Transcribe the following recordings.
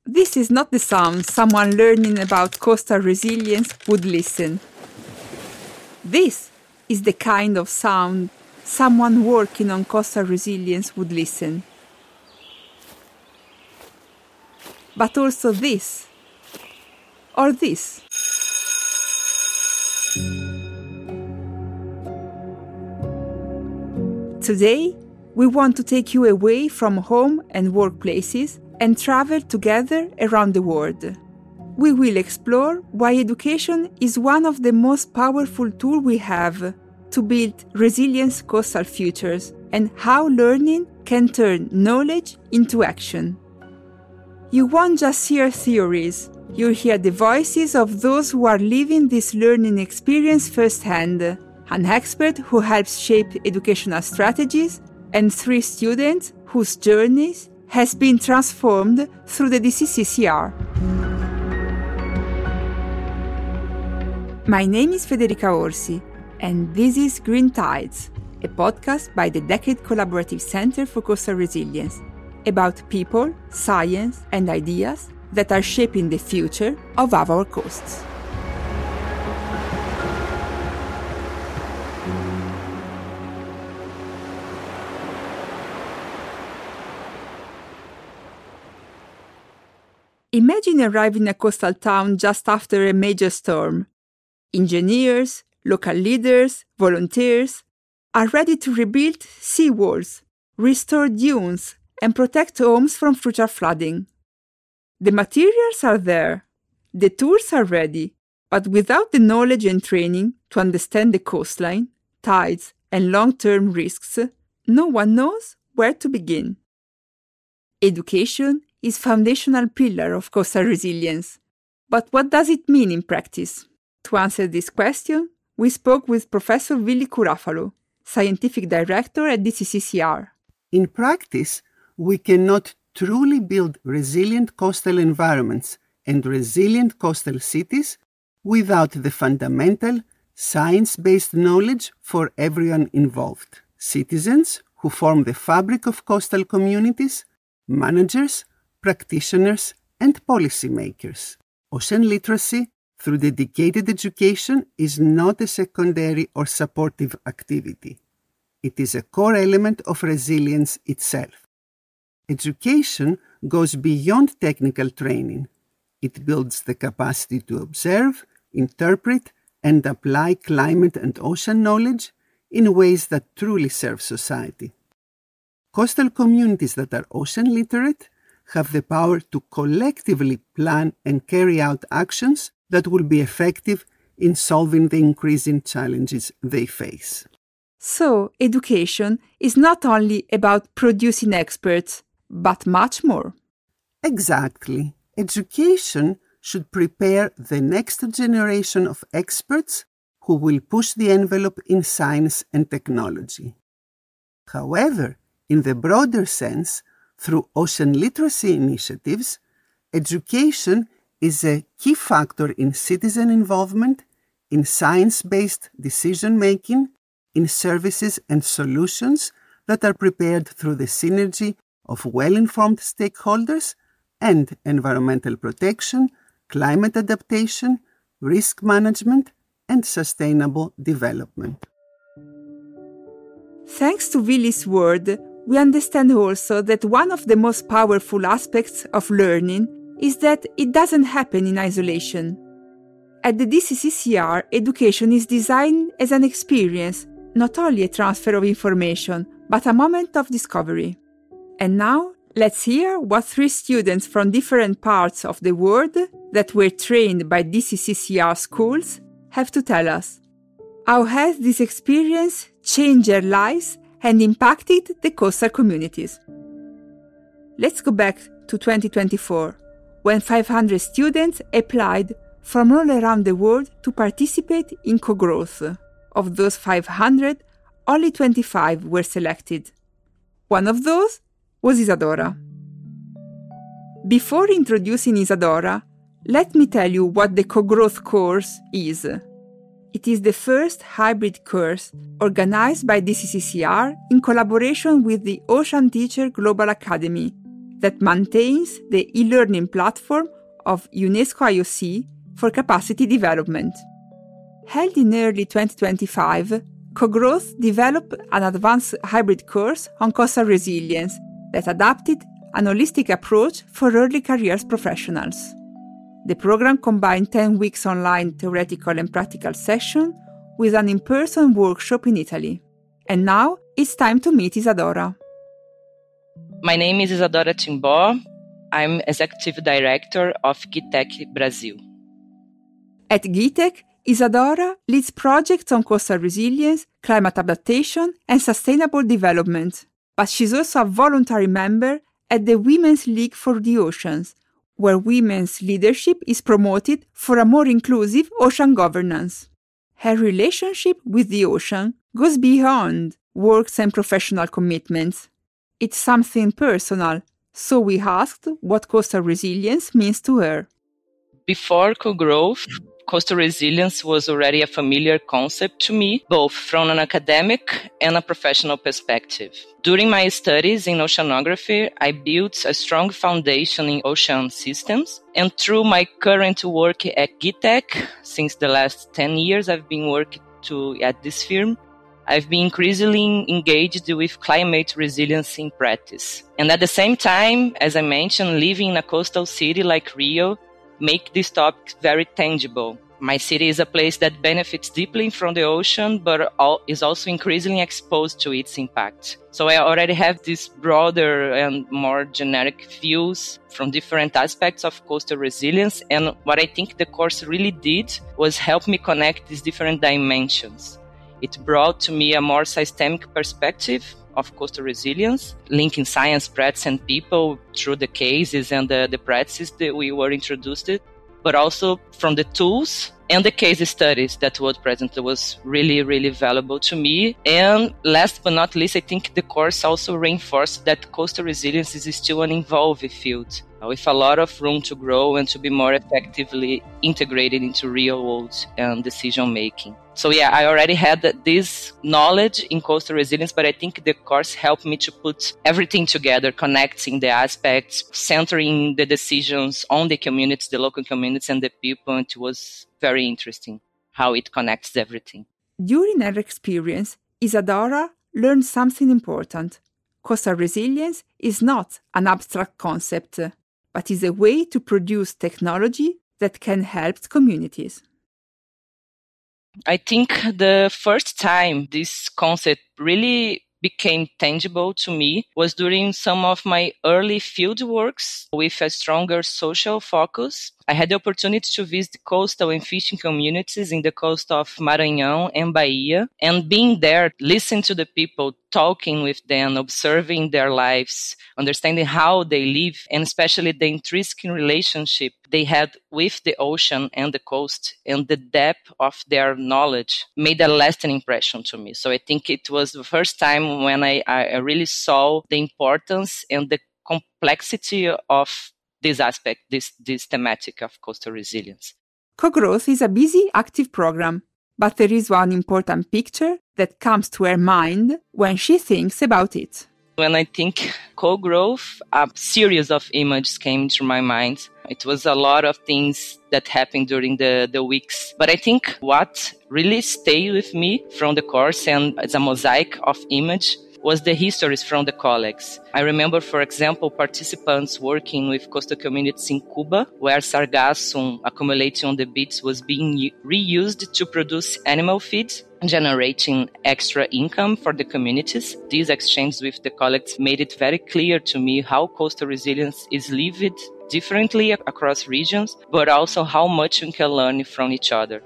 This is not the sound someone learning about coastal resilience would listen. This is the kind of sound someone working on coastal resilience would listen. But also this, or this. Today, we want to take you away from home and workplaces and travel together around the world. We will explore why education is one of the most powerful tools we have to build resilient coastal futures and how learning can turn knowledge into action. You won't just hear theories, you'll hear the voices of those who are living this learning experience firsthand, an expert who helps shape educational strategies, and 3 students whose journeys has been transformed through the DCCCR. My name is Federica Orsi, and this is Green Tides, a podcast by the Decade Collaborative Center for Coastal Resilience, about people, science, and ideas that are shaping the future of our coasts. Imagine arriving in a coastal town just after a major storm. Engineers, local leaders, volunteers are ready to rebuild seawalls, restore dunes, and protect homes from future flooding. The materials are there, the tools are ready, but without the knowledge and training to understand the coastline, tides, and long-term risks, no one knows where to begin. Education is a foundational pillar of coastal resilience. But what does it mean in practice? To answer this question, we spoke with Professor Willy Kurafalo, Scientific Director at DCCCR. In practice, we cannot truly build resilient coastal environments and resilient coastal cities without the fundamental science-based knowledge for everyone involved. Citizens who form the fabric of coastal communities, managers, practitioners, and policymakers. Ocean literacy through dedicated education is not a secondary or supportive activity. It is a core element of resilience itself. Education goes beyond technical training. It builds the capacity to observe, interpret, and apply climate and ocean knowledge in ways that truly serve society. Coastal communities that are ocean literate have the power to collectively plan and carry out actions that will be effective in solving the increasing challenges they face. So, education is not only about producing experts, but much more. Exactly. Education should prepare the next generation of experts who will push the envelope in science and technology. However, in the broader sense, through ocean literacy initiatives, education is a key factor in citizen involvement, in science-based decision-making, in services and solutions that are prepared through the synergy of well-informed stakeholders and environmental protection, climate adaptation, risk management, and sustainable development. Thanks to Willy's word, we understand also that one of the most powerful aspects of learning is that it doesn't happen in isolation. At the DCCCR, education is designed as an experience, not only a transfer of information, but a moment of discovery. And now, let's hear what 3 students from different parts of the world that were trained by DCCCR schools have to tell us. How has this experience changed their lives and impacted the coastal communities? Let's go back to 2024, when 500 students applied from all around the world to participate in co-growth. Of those 500, only 25 were selected. One of those was Isadora. Before introducing Isadora, let me tell you what the co-growth course is. It is the first hybrid course organized by DCCCR in collaboration with the Ocean Teacher Global Academy, that maintains the e-learning platform of UNESCO IOC for capacity development. Held in early 2025, CoGrowth developed an advanced hybrid course on coastal resilience that adapted an holistic approach for early careers professionals. The program combined 10 weeks online theoretical and practical sessions with an in-person workshop in Italy. And now it's time to meet Isadora. My name is Isadora Timbó. I'm Executive Director of GITEC Brazil. At GITEC, Isadora leads projects on coastal resilience, climate adaptation, and sustainable development. But she's also a voluntary member at the Women's League for the Oceans, where women's leadership is promoted for a more inclusive ocean governance. Her relationship with the ocean goes beyond works and professional commitments. It's something personal, so we asked what coastal resilience means to her. Before CoGrowth, coastal resilience was already a familiar concept to me, both from an academic and a professional perspective. During my studies in oceanography, I built a strong foundation in ocean systems, and through my current work at GITEC, since the last 10 years I've been working at this firm, I've been increasingly engaged with climate resilience in practice. And at the same time, as I mentioned, living in a coastal city like Rio make this topic very tangible. My city is a place that benefits deeply from the ocean, but is also increasingly exposed to its impact. So I already have these broader and more generic views from different aspects of coastal resilience. And what I think the course really did was help me connect these different dimensions. It brought to me a more systemic perspective of coastal resilience, linking science, practice, and people through the cases and the practices that we were introduced to, but also from the tools and the case studies that was present. That was really, really valuable to me. And last but not least, I think the course also reinforced that coastal resilience is still an evolving field, with a lot of room to grow and to be more effectively integrated into real world decision making. So yeah, I already had this knowledge in coastal resilience, but I think the course helped me to put everything together, connecting the aspects, centering the decisions on the communities, the local communities and the people. It was very interesting how it connects everything. During her experience, Isadora learned something important. Coastal resilience is not an abstract concept, but is a way to produce technology that can help communities. I think the first time this concept really became tangible to me was during some of my early field works with a stronger social focus. I had the opportunity to visit coastal and fishing communities in the coast of Maranhão and Bahia, and being there, listening to the people, talking with them, observing their lives, understanding how they live, and especially the intrinsic relationship they had with the ocean and the coast, and the depth of their knowledge made a lasting impression to me. So I think it was the first time when I really saw the importance and the complexity of this aspect, this thematic of coastal resilience. CoGrowth is a busy, active program, but there is one important picture that comes to her mind when she thinks about it. When I think CoGrowth, a series of images came to my mind. It was a lot of things that happened during the weeks. But I think what really stayed with me from the course, and it's a mosaic of images, was the histories from the colleagues. I remember, for example, participants working with coastal communities in Cuba, where sargassum accumulating on the beach was being reused to produce animal feed, generating extra income for the communities. These exchanges with the colleagues made it very clear to me how coastal resilience is lived differently across regions, but also how much we can learn from each other.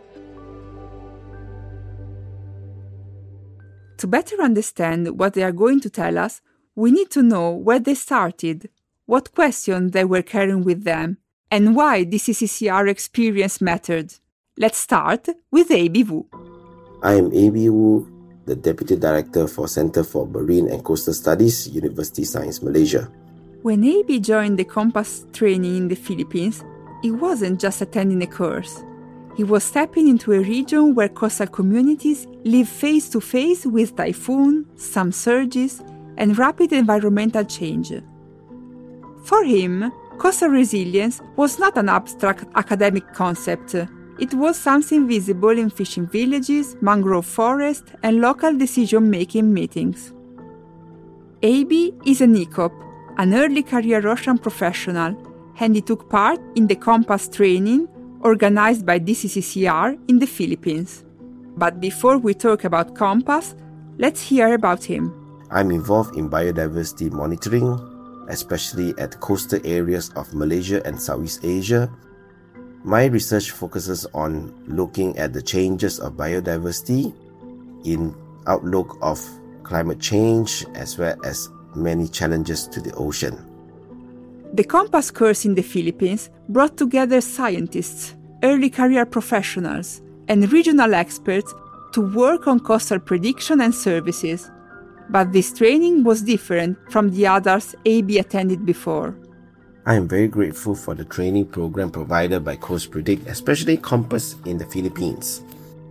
To better understand what they are going to tell us, we need to know where they started, what questions they were carrying with them, and why this CCCR experience mattered. Let's start with A.B. Wu. I am A.B. Wu, the Deputy Director for Center for Marine and Coastal Studies, University Science Malaysia. When A.B. joined the COMPAS training in the Philippines, he wasn't just attending a course. He was stepping into a region where coastal communities live face-to-face with typhoon, some surges, and rapid environmental change. For him, coastal resilience was not an abstract academic concept. It was something visible in fishing villages, mangrove forests, and local decision-making meetings. Aby is an ECOP, an early career ocean professional, and he took part in the COMPAS training organized by DCCCR in the Philippines. But before we talk about COMPAS, let's hear about him. I'm involved in biodiversity monitoring, especially at coastal areas of Malaysia and Southeast Asia. My research focuses on looking at the changes of biodiversity in outlook of climate change as well as many challenges to the ocean. The COMPAS course in the Philippines brought together scientists, early career professionals, and regional experts to work on coastal prediction and services. But this training was different from the others Aby attended before. I am very grateful for the training program provided by Coast Predict, especially COMPAS in the Philippines.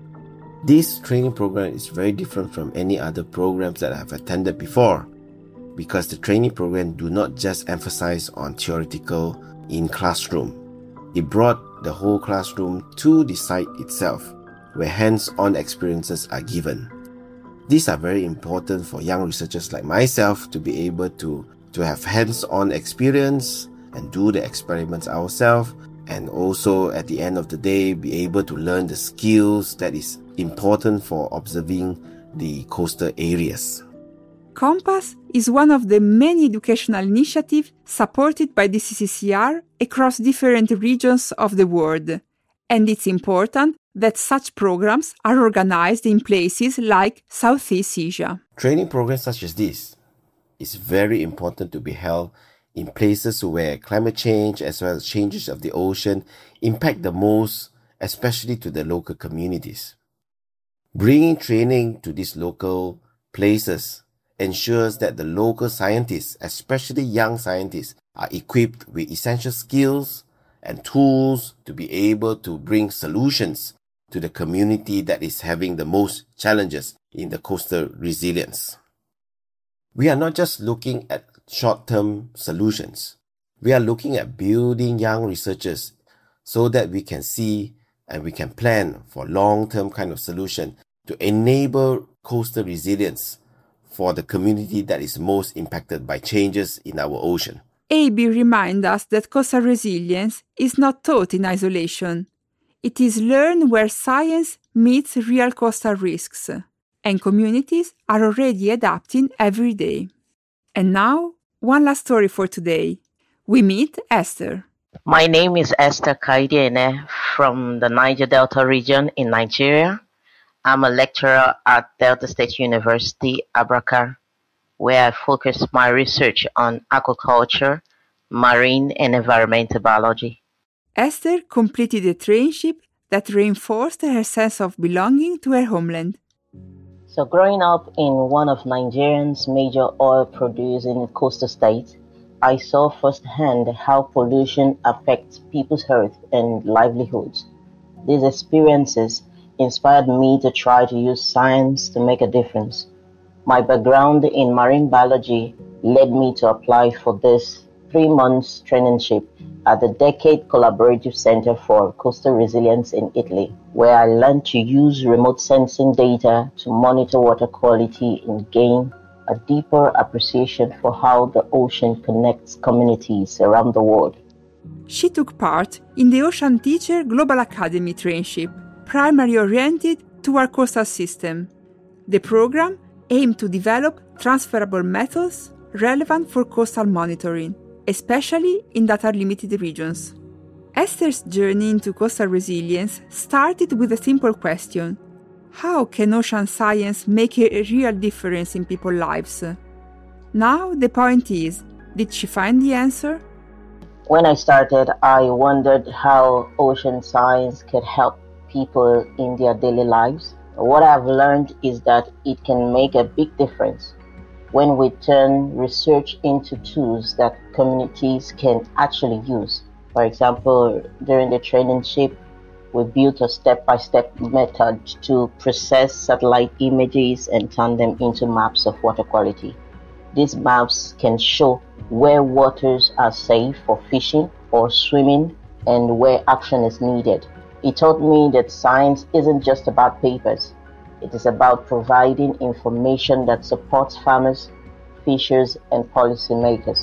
This training program is very different from any other programs that I have attended before, because the training program do not just emphasize on theoretical in classroom. It brought the whole classroom to the site itself, where hands-on experiences are given. These are very important for young researchers like myself to be able to have hands-on experience and do the experiments ourselves, and also at the end of the day be able to learn the skills that is important for observing the coastal areas. COMPAS is one of the many educational initiatives supported by the DCCCR across different regions of the world, and it's important that such programs are organized in places like Southeast Asia. Training programs such as this is very important to be held in places where climate change as well as changes of the ocean impact the most, especially to the local communities. Bringing training to these local places ensures that the local scientists, especially young scientists, are equipped with essential skills and tools to be able to bring solutions to the community that is having the most challenges in the coastal resilience. We are not just looking at short-term solutions. We are looking at building young researchers so that we can see and we can plan for long-term kind of solution to enable coastal resilience for the community that is most impacted by changes in our ocean. Aby reminds us that coastal resilience is not taught in isolation. It is learned where science meets real coastal risks, and communities are already adapting every day. And now, one last story for today. We meet Esther. My name is Esther Kaidiene from the Niger Delta region in Nigeria. I'm a lecturer at Delta State University, Abraka, where I focus my research on aquaculture, marine and environmental biology. Esther completed a traineeship that reinforced her sense of belonging to her homeland. So growing up in one of Nigeria's major oil-producing coastal states, I saw firsthand how pollution affects people's health and livelihoods. These experiences inspired me to try to use science to make a difference. My background in marine biology led me to apply for this 3-month traineeship at the Decade Collaborative Center for Coastal Resilience in Italy, where I learned to use remote sensing data to monitor water quality and gain a deeper appreciation for how the ocean connects communities around the world. She took part in the Ocean Teacher Global Academy traineeship, primarily oriented to our coastal system. The program aimed to develop transferable methods relevant for coastal monitoring, especially in data-limited regions. Esther's journey into coastal resilience started with a simple question: how can ocean science make a real difference in people's lives? Now the point is, did she find the answer? When I started, I wondered how ocean science could help people in their daily lives. What I've learned is that it can make a big difference when we turn research into tools that communities can actually use. For example, during the traineeship, we built a step-by-step method to process satellite images and turn them into maps of water quality. These maps can show where waters are safe for fishing or swimming, and where action is needed. It taught me that science isn't just about papers. It is about providing information that supports farmers, fishers, and policymakers.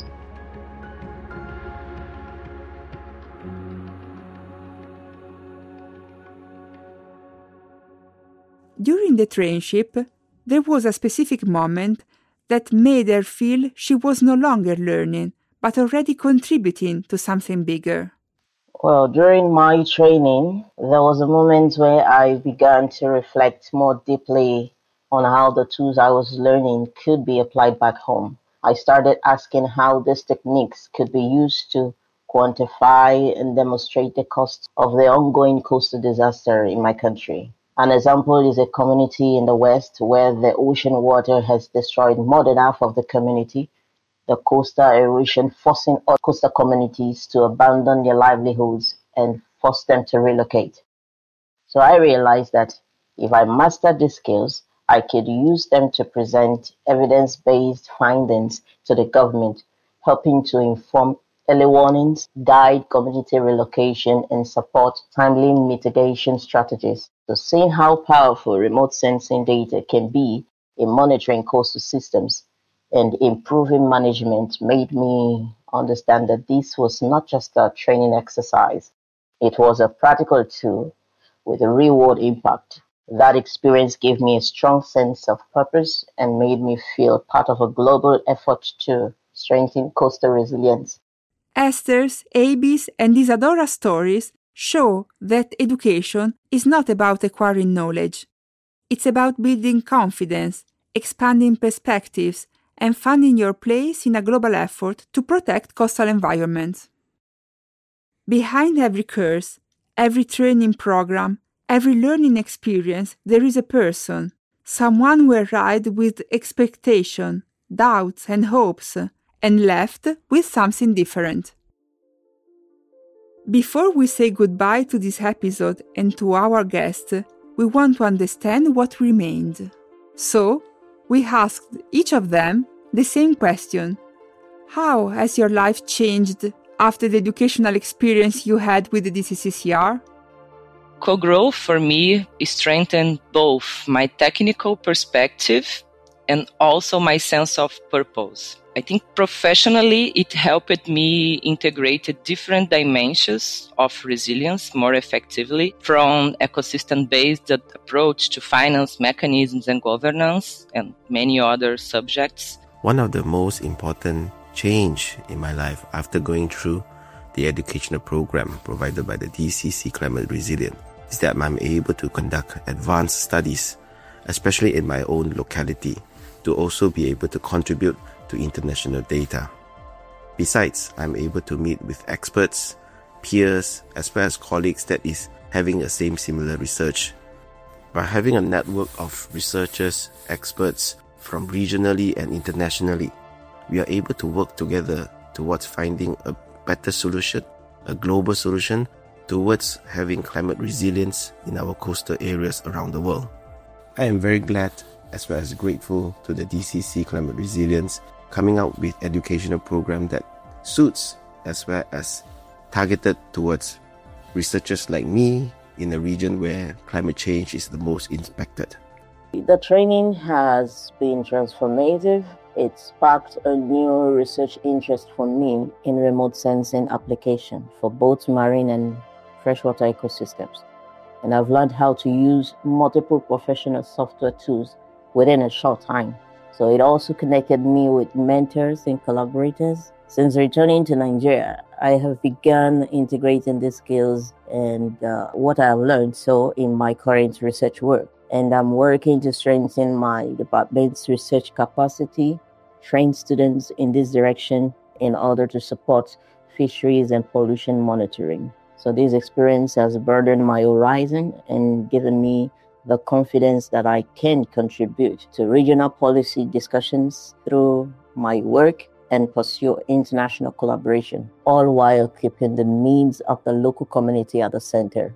During the trainship, there was a specific moment that made her feel she was no longer learning, but already contributing to something bigger. Well, during my training, there was a moment where I began to reflect more deeply on how the tools I was learning could be applied back home. I started asking how these techniques could be used to quantify and demonstrate the costs of the ongoing coastal disaster in my country. An example is a community in the West where the ocean water has destroyed more than half of the community, the coastal erosion forcing all coastal communities to abandon their livelihoods and force them to relocate. So I realized that if I mastered these skills, I could use them to present evidence-based findings to the government, helping to inform early warnings, guide community relocation, and support timely mitigation strategies. So seeing how powerful remote sensing data can be in monitoring coastal systems and improving management made me understand that this was not just a training exercise. It was a practical tool with a real-world impact. That experience gave me a strong sense of purpose and made me feel part of a global effort to strengthen coastal resilience. Esther's, Abby's, and Isadora's stories show that education is not about acquiring knowledge. It's about building confidence, expanding perspectives, and finding your place in a global effort to protect coastal environments. Behind every course, every training program, every learning experience, there is a person, someone who arrived with expectation, doubts, and hopes, and left with something different. Before we say goodbye to this episode and to our guest, we want to understand what remained. So, we asked each of them the same question. How has your life changed after the educational experience you had with the DCCCR? Co-growth for me strengthened both my technical perspective and also my sense of purpose. I think professionally, it helped me integrate different dimensions of resilience more effectively, from ecosystem-based approach to finance mechanisms and governance and many other subjects. One of the most important change in my life after going through the educational program provided by the DCC Climate Resilient is that I'm able to conduct advanced studies, especially in my own locality, to also be able to contribute to international data. Besides, I'm able to meet with experts, peers, as well as colleagues that is having the same similar research. By having a network of researchers, experts from regionally and internationally, we are able to work together towards finding a better solution, a global solution, towards having climate resilience in our coastal areas around the world. I am very glad as well as grateful to the DCC Climate Resilience coming out with educational program that suits as well as targeted towards researchers like me in a region where climate change is the most impacted. The training has been transformative. It sparked a new research interest for me in remote sensing application for both marine and freshwater ecosystems. And I've learned how to use multiple professional software tools within a short time. So it also connected me with mentors and collaborators. Since returning to Nigeria, I have begun integrating these skills and what I've learned in my current research work. And I'm working to strengthen my department's research capacity, train students in this direction in order to support fisheries and pollution monitoring. So this experience has broadened my horizon and given me the confidence that I can contribute to regional policy discussions through my work and pursue international collaboration, all while keeping the needs of the local community at the center.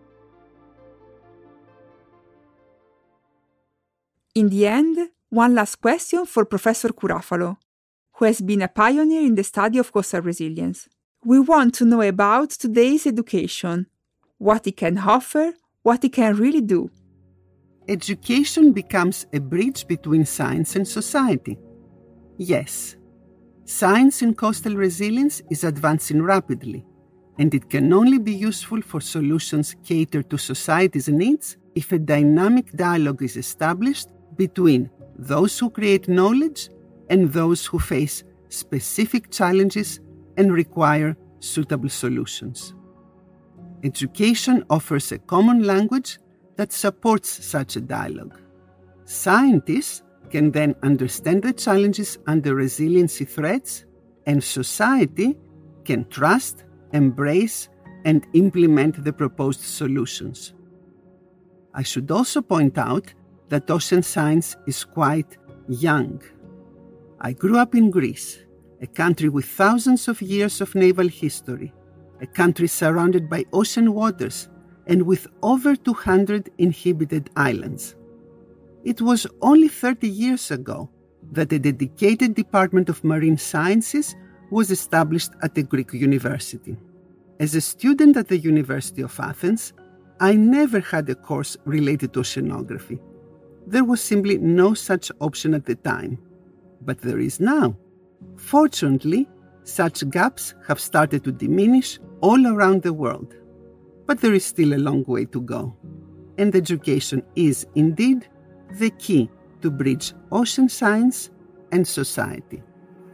In the end, one last question for Professor Curafalo. who has been a pioneer in the study of coastal resilience. We want to know about today's education, what it can offer, what it can really do. Education becomes a bridge between science and society. Yes, science in coastal resilience is advancing rapidly, and it can only be useful for solutions catered to society's needs if a dynamic dialogue is established between those who create knowledge and those who face specific challenges and require suitable solutions. Education offers a common language that supports such a dialogue. Scientists can then understand the challenges and the resiliency threats, and society can trust, embrace, and implement the proposed solutions. I should also point out that ocean science is quite young. I grew up in Greece, a country with thousands of years of naval history, a country surrounded by ocean waters and with over 200 inhabited islands. It was only 30 years ago that a dedicated Department of Marine Sciences was established at a Greek university. As a student at the University of Athens, I never had a course related to oceanography. There was simply no such option at the time. But there is now. Fortunately, such gaps have started to diminish all around the world. But there is still a long way to go. And education is indeed the key to bridge ocean science and society.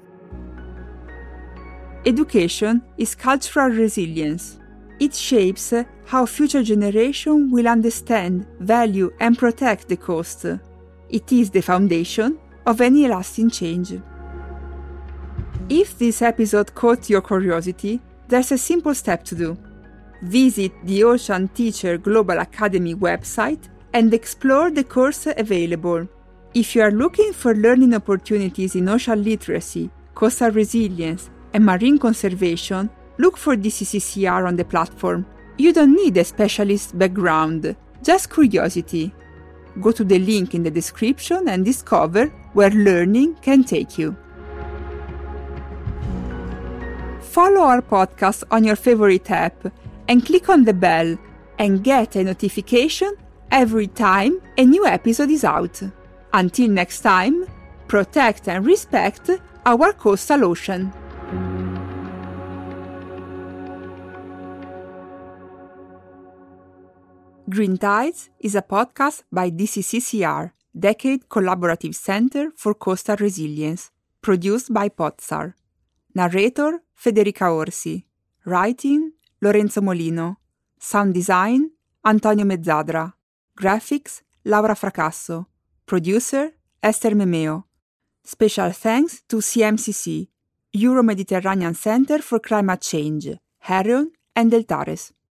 Education is cultural resilience. It shapes how future generations will understand, value, and protect the coast. It is the foundation of any lasting change. If this episode caught your curiosity, there's a simple step to do. Visit the Ocean Teacher Global Academy website and explore the course available. If you are looking for learning opportunities in ocean literacy, coastal resilience, and marine conservation, look for DCCCR on the platform. You don't need a specialist background, just curiosity. Go to the link in the description and discover where learning can take you. Follow our podcast on your favorite app and click on the bell and get a notification every time a new episode is out. Until next time, protect and respect our coastal ocean. Green Tides is a podcast by DCCCR, Decade Collaborative Center for Coastal Resilience, produced by Podstar. Narrator Federica Orsi. Writing Lorenzo Molino. Sound design Antonio Mezzadra. Graphics Laura Fracasso. Producer Esther Memeo. Special thanks to CMCC, Euro-Mediterranean Center for Climate Change, Herion and Deltares.